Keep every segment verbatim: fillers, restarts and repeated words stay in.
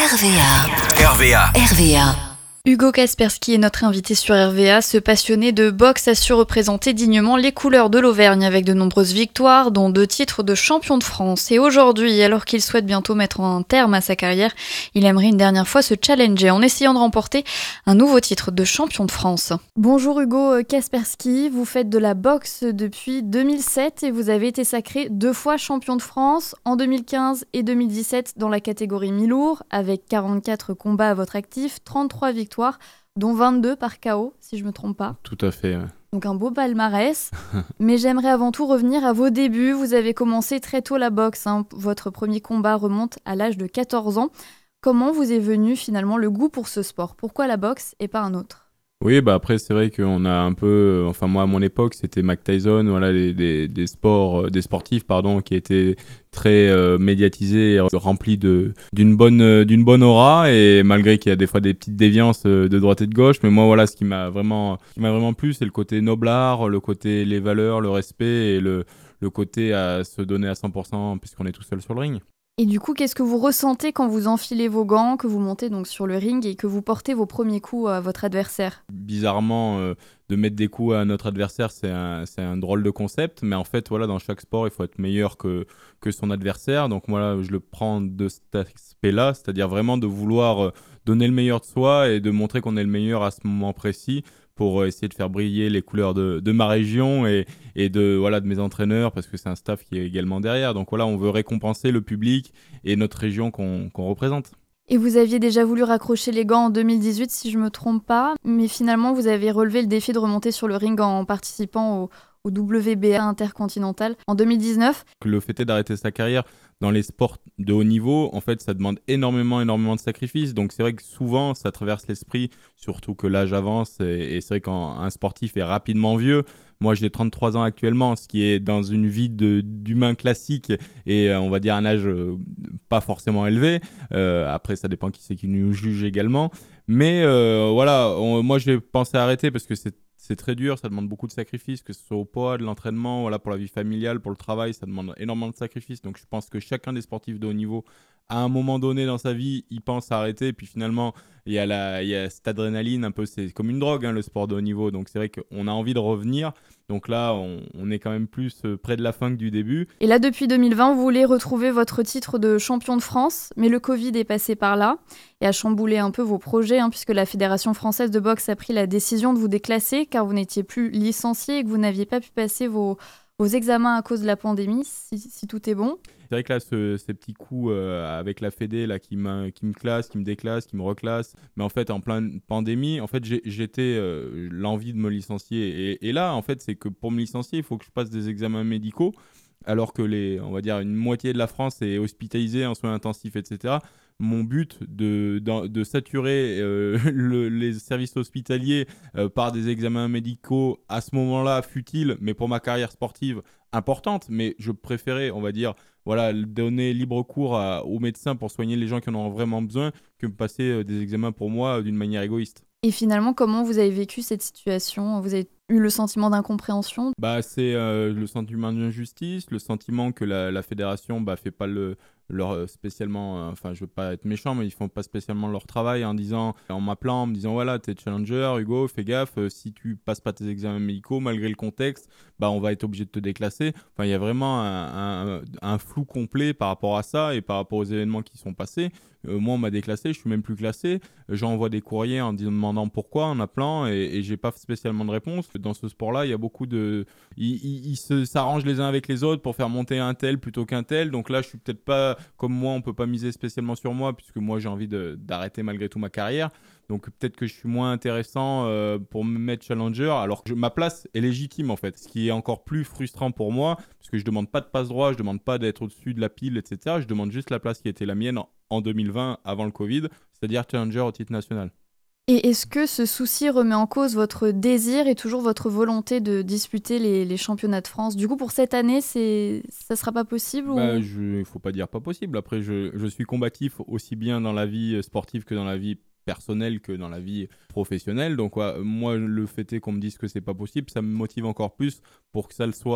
R V A. R V A. R V A. Hugo Kaspersky est notre invité sur R V A. Ce passionné de boxe a su représenter dignement les couleurs de l'Auvergne avec de nombreuses victoires, dont deux titres de champion de France. Et aujourd'hui, alors qu'il souhaite bientôt mettre un terme à sa carrière, il aimerait une dernière fois se challenger en essayant de remporter un nouveau titre de champion de France. Bonjour Hugo Kaspersky, vous faites de la boxe depuis deux mille sept et vous avez été sacré deux fois champion de France en deux mille quinze et deux mille dix-sept dans la catégorie mi-lourd, avec quarante-quatre combats à votre actif, trente-trois victoires, dont vingt-deux par K O, si je ne me trompe pas. Tout à fait, ouais. Donc un beau palmarès. Mais j'aimerais avant tout revenir à vos débuts. Vous avez commencé très tôt la boxe, hein. Votre premier combat remonte à l'âge de quatorze ans. Comment vous est venu finalement le goût pour ce sport ? Pourquoi la boxe et pas un autre ? Oui, bah après c'est vrai qu'on a un peu, enfin moi à mon époque c'était Mike Tyson, voilà les, des, des sports, des sportifs pardon qui étaient très euh, médiatisés, et remplis de d'une bonne euh, d'une bonne aura, et malgré qu'il y a des fois des petites déviances euh, de droite et de gauche, mais moi voilà ce qui m'a vraiment ce qui m'a vraiment plu, c'est le côté noblard, le côté les valeurs, le respect et le le côté à se donner à cent pour cent puisqu'on est tout seul sur le ring. Et du coup, qu'est-ce que vous ressentez quand vous enfilez vos gants, que vous montez donc sur le ring et que vous portez vos premiers coups à votre adversaire ? Bizarrement, euh, de mettre des coups à notre adversaire, c'est un, c'est un drôle de concept, mais en fait, voilà, dans chaque sport, il faut être meilleur que, que son adversaire. Donc moi, je le prends de cet aspect-là, c'est-à-dire vraiment de vouloir euh, donner le meilleur de soi et de montrer qu'on est le meilleur à ce moment précis, pour essayer de faire briller les couleurs de, de ma région et, et de, voilà, de mes entraîneurs, parce que c'est un staff qui est également derrière. Donc voilà, on veut récompenser le public et notre région qu'on, qu'on représente. Et vous aviez déjà voulu raccrocher les gants en deux mille dix-huit, si je ne me trompe pas, mais finalement vous avez relevé le défi de remonter sur le ring en participant au, au W B A Intercontinental en deux mille dix-neuf. Le fait est d'arrêter sa carrière dans les sports de haut niveau, en fait, ça demande énormément, énormément de sacrifices. Donc, c'est vrai que souvent, ça traverse l'esprit, surtout que l'âge avance. Et, et c'est vrai qu'un sportif est rapidement vieux. Moi, j'ai trente-trois ans actuellement, ce qui est dans une vie de, d'humain classique et euh, on va dire un âge euh, pas forcément élevé. Euh, après, ça dépend qui c'est qui nous juge également. Mais euh, voilà, on, moi, j'ai pensé à arrêter parce que c'est C'est très dur, ça demande beaucoup de sacrifices, que ce soit au poids, de l'entraînement, voilà, pour la vie familiale, pour le travail, ça demande énormément de sacrifices. Donc je pense que chacun des sportifs de haut niveau, à un moment donné dans sa vie, il pense à arrêter. Puis finalement, il y a, la, il y a cette adrénaline, un peu, c'est comme une drogue, hein, le sport de haut niveau. Donc c'est vrai qu'on a envie de revenir. Donc là, on, on est quand même plus près de la fin que du début. Et là, depuis deux mille vingt, vous voulez retrouver votre titre de champion de France, mais le Covid est passé par là et a chamboulé un peu vos projets, hein, puisque la Fédération française de boxe a pris la décision de vous déclasser car vous n'étiez plus licencié et que vous n'aviez pas pu passer vos, vos examens à cause de la pandémie, si, si tout est bon. C'est vrai que là, ce, ces petits coups euh, avec la Fédé là, qui, qui me classe, qui me déclasse, qui me reclasse, mais en fait, en pleine pandémie, en fait, j'ai, j'étais euh, l'envie de me licencier. Et, et là, en fait, c'est que pour me licencier, il faut que je passe des examens médicaux, alors que les, on va dire, une moitié de la France est hospitalisée en soins intensifs, et cetera. Mon but de, de, de saturer euh, le, les services hospitaliers euh, par des examens médicaux à ce moment-là futile, mais pour ma carrière sportive importante, mais je préférais, on va dire, voilà, donner libre cours à, aux médecins pour soigner les gens qui en ont vraiment besoin que me passer euh, des examens pour moi euh, d'une manière égoïste. Et finalement, comment vous avez vécu cette situation ? Vous avez eu le sentiment d'incompréhension ? Bah, c'est euh, le sentiment d'injustice, le sentiment que la, la fédération bah, fait pas le leur spécialement, enfin euh, je veux pas être méchant, mais ils font pas spécialement leur travail en disant, en m'appelant, en me disant voilà, t'es challenger, Hugo, fais gaffe, euh, si tu passes pas tes examens médicaux malgré le contexte, bah on va être obligé de te déclasser. Enfin il y a vraiment un, un, un flou complet par rapport à ça et par rapport aux événements qui sont passés. Euh, moi on m'a déclassé, je suis même plus classé. J'envoie des courriers en demandant pourquoi, en appelant, et, et j'ai pas spécialement de réponse. Dans ce sport-là, il y a beaucoup de, ils, ils, ils se s'arrangent les uns avec les autres pour faire monter un tel plutôt qu'un tel. Donc là, je suis peut-être pas comme moi, on peut pas miser spécialement sur moi puisque moi j'ai envie de, d'arrêter malgré tout ma carrière. Donc peut-être que je suis moins intéressant euh, pour me mettre challenger, alors que je, ma place est légitime en fait. Ce qui est encore plus frustrant pour moi, parce que je demande pas de passe droit, je demande pas d'être au-dessus de la pile, et cetera. Je demande juste la place qui était la mienne en, en deux mille vingt, avant le Covid, c'est-à-dire challenger au titre national. Et est-ce que ce souci remet en cause votre désir et toujours votre volonté de disputer les, les championnats de France ? Du coup, pour cette année, c'est... ça ne sera pas possible bah, ou... Il ne faut pas dire pas possible. Après, je, je suis combatif aussi bien dans la vie sportive que dans la vie personnelle que dans la vie professionnelle. Donc, ouais, moi, le fait est qu'on me dise que c'est pas possible, ça me motive encore plus pour que ça le soit.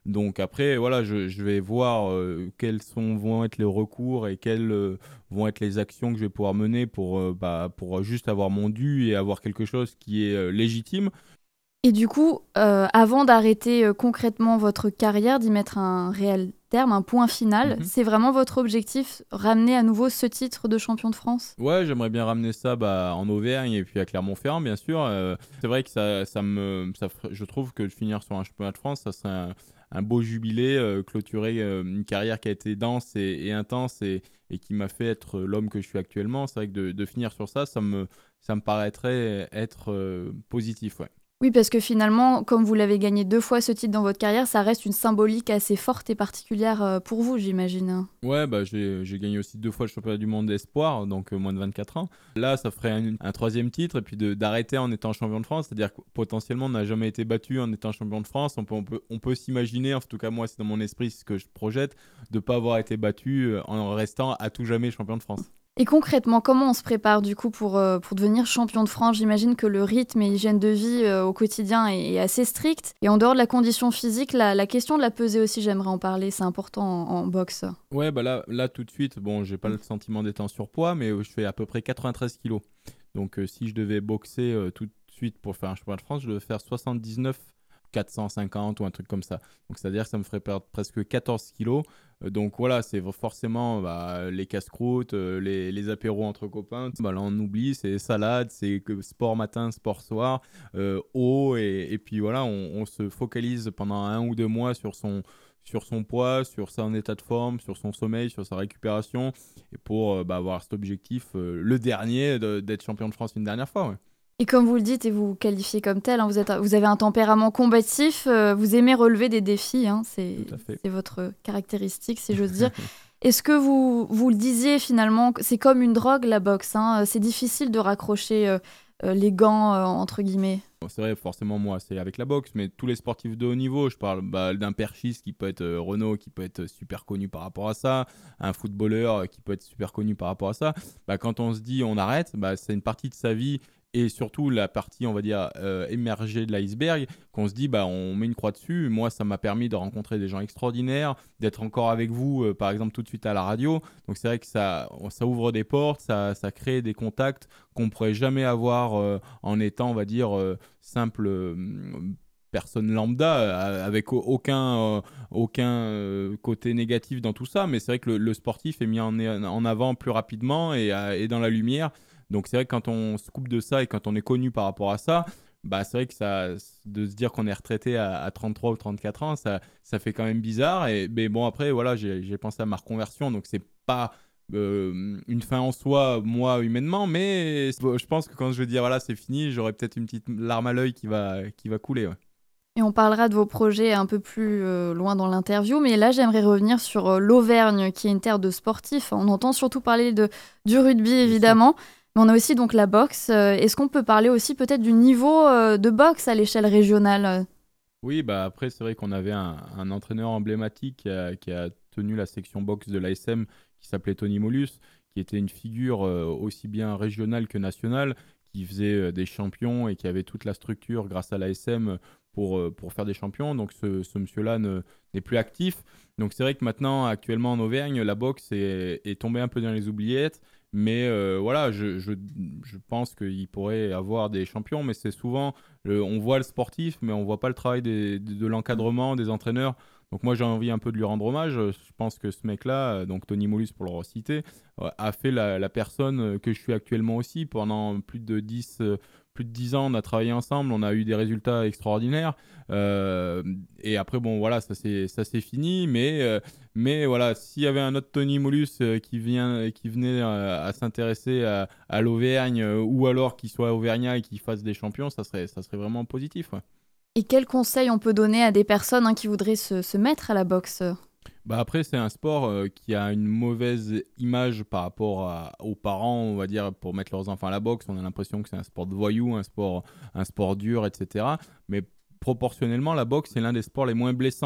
Donc après, voilà, je, je vais voir euh, quels sont, vont être les recours et quelles euh, vont être les actions que je vais pouvoir mener pour, euh, bah, pour juste avoir mon dû et avoir quelque chose qui est euh, légitime. Et du coup, euh, avant d'arrêter euh, concrètement votre carrière, d'y mettre un réel terme, un point final, Mhm. c'est vraiment votre objectif, ramener à nouveau ce titre de champion de France? Ouais, j'aimerais bien ramener ça bah, en Auvergne et puis à Clermont-Ferrand, bien sûr. Euh, c'est vrai que ça, ça me, ça ferait- je trouve que de finir sur un championnat de France, ça serait un, un beau jubilé, euh, clôturer euh, une carrière qui a été dense et, et intense et, et qui m'a fait être l'homme que je suis actuellement. C'est vrai que de, de finir sur ça, ça me, ça me paraîtrait être euh, positif, ouais. Oui, parce que finalement, comme vous l'avez gagné deux fois ce titre dans votre carrière, ça reste une symbolique assez forte et particulière euh, pour vous, j'imagine. Ouais, bah, j'ai, j'ai gagné aussi deux fois le championnat du monde espoir, donc euh, moins de vingt-quatre ans. Là, ça ferait un, un troisième titre, et puis de, d'arrêter en étant champion de France, c'est-à-dire que potentiellement, on n'a jamais été battu en étant champion de France. On peut, on peut, on peut s'imaginer, en tout cas moi, c'est dans mon esprit ce que je projette, de ne pas avoir été battu euh, en restant à tout jamais champion de France. Et concrètement, comment on se prépare du coup pour, euh, pour devenir champion de France? J'imagine que le rythme et l'hygiène de vie euh, au quotidien est, est assez strict. Et en dehors de la condition physique, la, la question de la pesée aussi, j'aimerais en parler, c'est important en, en boxe. Ouais, bah là, là tout de suite, bon, j'ai pas le sentiment d'être en surpoids, mais euh, je fais à peu près quatre-vingt-treize kilos. Donc, euh, si je devais boxer euh, tout de suite pour faire un championnat de France, je devais faire soixante-dix-neuf quatre cent cinquante ou un truc comme ça. Donc, c'est-à-dire que ça me ferait perdre presque quatorze kilos. Euh, donc, voilà, c'est forcément bah, les casse-croûtes, euh, les, les apéros entre copains. Bah, là, on oublie, c'est salade, c'est que sport matin, sport soir, euh, eau. Et, et puis, voilà, on, on se focalise pendant un ou deux mois sur son sur son poids, sur son état de forme, sur son sommeil, sur sa récupération, et pour euh, bah, avoir cet objectif, euh, le dernier, de- d'être champion de France une dernière fois. Ouais. Et comme vous le dites et vous vous qualifiez comme tel, hein, vous, êtes, vous avez un tempérament combatif, euh, vous aimez relever des défis, hein, c'est Tout à fait. c'est votre caractéristique si j'ose dire. Est-ce que vous, vous le disiez finalement, c'est comme une drogue la boxe, hein, c'est difficile de raccrocher euh, euh, les gants euh, entre guillemets. Bon, c'est vrai, forcément, moi, c'est avec la boxe, mais tous les sportifs de haut niveau, je parle bah, d'un perchiste qui peut être euh, Renaud, qui peut être super connu par rapport à ça, un footballeur euh, qui peut être super connu par rapport à ça. Bah, quand on se dit on arrête, bah, c'est une partie de sa vie et surtout la partie, on va dire, euh, émergée de l'iceberg, qu'on se dit, bah, on met une croix dessus. Moi, ça m'a permis de rencontrer des gens extraordinaires, d'être encore avec vous, euh, par exemple, tout de suite à la radio. Donc, c'est vrai que ça, ça ouvre des portes, ça, ça crée des contacts qu'on ne pourrait jamais avoir euh, en étant, on va dire, euh, simple euh, personne lambda, euh, avec au- aucun, euh, aucun euh, côté négatif dans tout ça. Mais c'est vrai que le, le sportif est mis en, en avant plus rapidement et, euh, et dans la lumière. Donc c'est vrai que quand on se coupe de ça et quand on est connu par rapport à ça, bah c'est vrai que ça, de se dire qu'on est retraité à, à trente-trois ou trente-quatre ans, ça, ça fait quand même bizarre. Et, mais bon, après, voilà, j'ai, j'ai pensé à ma reconversion, donc c'est pas euh, une fin en soi, moi, humainement, mais je pense que quand je vais dire, voilà, c'est fini, j'aurai peut-être une petite larme à l'œil qui va, qui va couler. Ouais. Et on parlera de vos projets un peu plus euh, loin dans l'interview, mais là j'aimerais revenir sur euh, l'Auvergne, qui est une terre de sportifs. On entend surtout parler de, du rugby évidemment, mais on a aussi donc la boxe. Euh, Est-ce qu'on peut parler aussi peut-être du niveau euh, de boxe à l'échelle régionale? Oui, bah après, c'est vrai qu'on avait un, un entraîneur emblématique qui a, qui a tenu la section boxe de l'A S M qui s'appelait Tony Molus, qui était une figure euh, aussi bien régionale que nationale, qui faisait euh, des champions et qui avait toute la structure grâce à l'A S M pour, euh, pour faire des champions. Donc ce, ce monsieur-là ne- n'est plus actif. Donc c'est vrai que maintenant, actuellement en Auvergne, la boxe est, est tombée un peu dans les oubliettes. Mais euh, voilà, je, je, je pense qu'il pourrait avoir des champions, mais c'est souvent le- on voit le sportif, mais on voit pas le travail des- de, de l'encadrement, des entraîneurs. Donc moi, j'ai envie un peu de lui rendre hommage. Je pense que ce mec-là, euh, donc Tony Molus pour le reciter, euh, a fait la, la personne euh, que je suis actuellement aussi. Pendant plus de dix, euh, plus de dix ans, on a travaillé ensemble, on a eu des résultats extraordinaires. Euh, et après, bon, voilà, ça c'est ça c'est fini. Mais, euh, mais voilà, s'il y avait un autre Tony Molus euh, qui, vient, qui venait euh, à s'intéresser à, à l'Auvergne euh, ou alors qu'il soit auvergnat et qu'il fasse des champions, ça serait, ça serait vraiment positif. Ouais. Et quels conseils on peut donner à des personnes hein, qui voudraient se, se mettre à la boxe? Bah après, c'est un sport euh, qui a une mauvaise image par rapport à- aux parents, on va dire, pour mettre leurs enfants à la boxe. On a l'impression que c'est un sport de voyou, un sport, un sport dur, et cetera. Mais proportionnellement, la boxe, c'est l'un des sports les moins blessants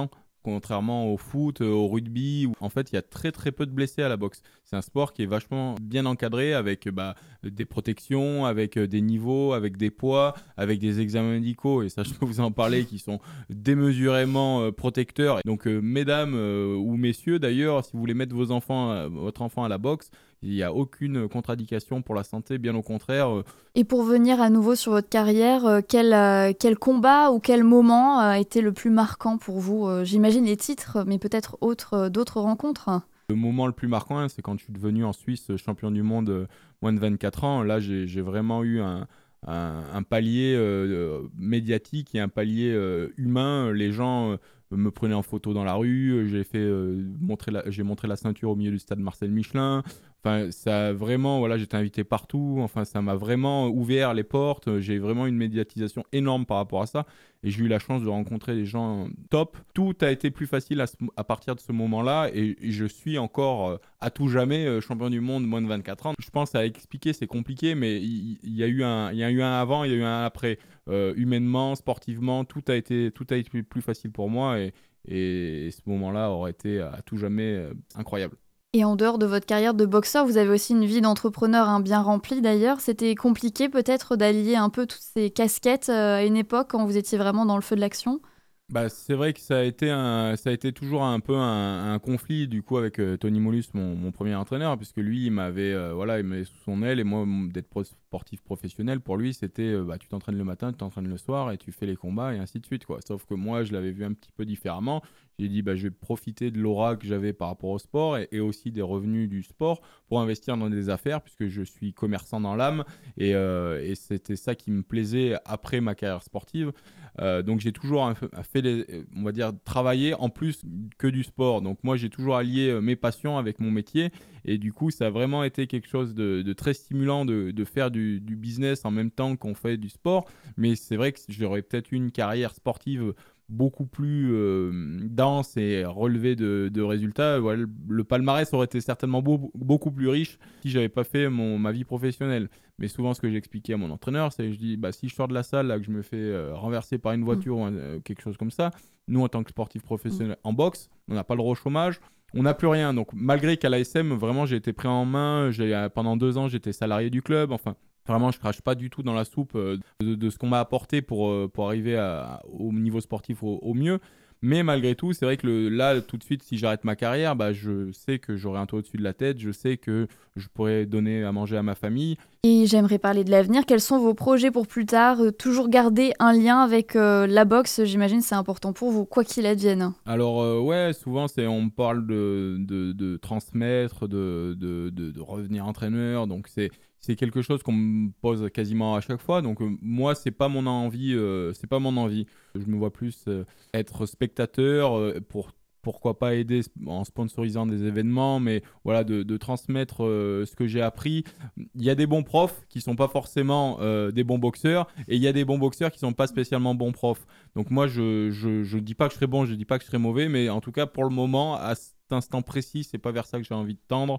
Contrairement au foot, au rugby, où en fait il y a très très peu de blessés à la boxe. C'est un sport qui est vachement bien encadré avec bah, des protections, avec des niveaux, avec des poids, avec des examens médicaux, et ça je peux vous en parler, qui sont démesurément euh, protecteurs. Donc euh, mesdames euh, ou messieurs d'ailleurs, si vous voulez mettre vos enfants, euh, votre enfant à la boxe, il n'y a aucune contre-indication pour la santé, bien au contraire. Euh, Et pour venir à nouveau sur votre carrière, euh, quel, euh, quel combat ou quel moment a été le plus marquant pour vous? Euh, J'imagine les titres, mais peut-être autres, euh, d'autres rencontres. Le moment le plus marquant, hein, c'est quand je suis devenu en Suisse champion du monde euh, moins de vingt-quatre ans. Là, j'ai, j'ai vraiment eu un, un, un palier euh, médiatique et un palier euh, humain. Les gens euh, me prenaient en photo dans la rue. J'ai, fait, euh, montrer la, j'ai montré la ceinture au milieu du stade Marcel Michelin. Enfin, ça a vraiment, voilà, j'étais invité partout. Enfin, ça m'a vraiment ouvert les portes. J'ai vraiment une médiatisation énorme par rapport à ça. Et j'ai eu la chance de rencontrer des gens top. Tout a été plus facile à, ce, à partir de ce moment-là. Et, et je suis encore euh, à tout jamais euh, champion du monde moins de vingt-quatre ans. Je pense à expliquer, c'est compliqué, mais il, il y a eu un, il y a eu un avant, il y a eu un après. Euh, humainement, sportivement, tout a été, tout a été plus facile pour moi. Et, et ce moment-là aurait été à tout jamais euh, incroyable. Et en dehors de votre carrière de boxeur, vous avez aussi une vie d'entrepreneur hein, bien remplie d'ailleurs. C'était compliqué peut-être d'allier un peu toutes ces casquettes euh, à une époque quand vous étiez vraiment dans le feu de l'action? Bah, c'est vrai que ça a été, un, ça a été toujours un peu un, un conflit du coup avec euh, Tony Mollus, mon, mon premier entraîneur, puisque lui, il m'avait, euh, voilà, il m'avait sous son aile, et moi, d'être pro- sportif professionnel, pour lui, c'était euh, bah, tu t'entraînes le matin, tu t'entraînes le soir, et tu fais les combats, et ainsi de suite, quoi. Sauf que moi, je l'avais vu un petit peu différemment. J'ai dit, bah, je vais profiter de l'aura que j'avais par rapport au sport, et, et aussi des revenus du sport, pour investir dans des affaires, puisque je suis commerçant dans l'âme, et, euh, et c'était ça qui me plaisait après ma carrière sportive. Euh, donc j'ai toujours un, fait, des, on va dire, travailler en plus que du sport. Donc moi j'ai toujours allié mes passions avec mon métier, et du coup ça a vraiment été quelque chose de, de très stimulant de, de faire du, du business en même temps qu'on fait du sport. Mais c'est vrai que j'aurais peut-être eu une carrière sportive beaucoup plus euh, dense et relevée de, de résultats. Ouais, le, le palmarès aurait été certainement beau, beaucoup plus riche si j'avais pas fait mon, ma vie professionnelle. Mais souvent, ce que j'expliquais à mon entraîneur, c'est que je dis, bah, si je sors de la salle, là, que je me fais euh, renverser par une voiture mmh. ou un, euh, quelque chose comme ça, nous, en tant que sportif professionnel mmh. en boxe, on n'a pas le droit au chômage, on n'a plus rien. Donc, malgré qu'à l'A S M, vraiment, j'ai été pris en main. J'ai, pendant deux ans, j'étais salarié du club. Enfin, vraiment, je crache pas du tout dans la soupe euh, de, de ce qu'on m'a apporté pour, euh, pour arriver à, au niveau sportif au, au mieux. Mais malgré tout, c'est vrai que le, là, tout de suite, si j'arrête ma carrière, bah, je sais que j'aurai un toit au-dessus de la tête, je sais que je pourrai donner à manger à ma famille. Et j'aimerais parler de l'avenir. Quels sont vos projets pour plus tard? euh, Toujours garder un lien avec euh, la boxe, j'imagine, c'est important pour vous, quoi qu'il advienne. Alors, euh, ouais, souvent, c'est, on me parle de, de, de transmettre, de, de, de, de revenir entraîneur, donc c'est... C'est quelque chose qu'on me pose quasiment à chaque fois. Donc euh, moi, c'est pas mon envie. Euh, c'est pas mon envie. Je me vois plus euh, être spectateur euh, pour pourquoi pas aider en sponsorisant des événements, mais voilà, de, de transmettre euh, ce que j'ai appris. Il y a des bons profs qui sont pas forcément euh, des bons boxeurs, et il y a des bons boxeurs qui sont pas spécialement bons profs. Donc moi, je je je dis pas que je serai bon, je dis pas que je serai mauvais, mais en tout cas pour le moment, à cet instant précis, c'est pas vers ça que j'ai envie de tendre.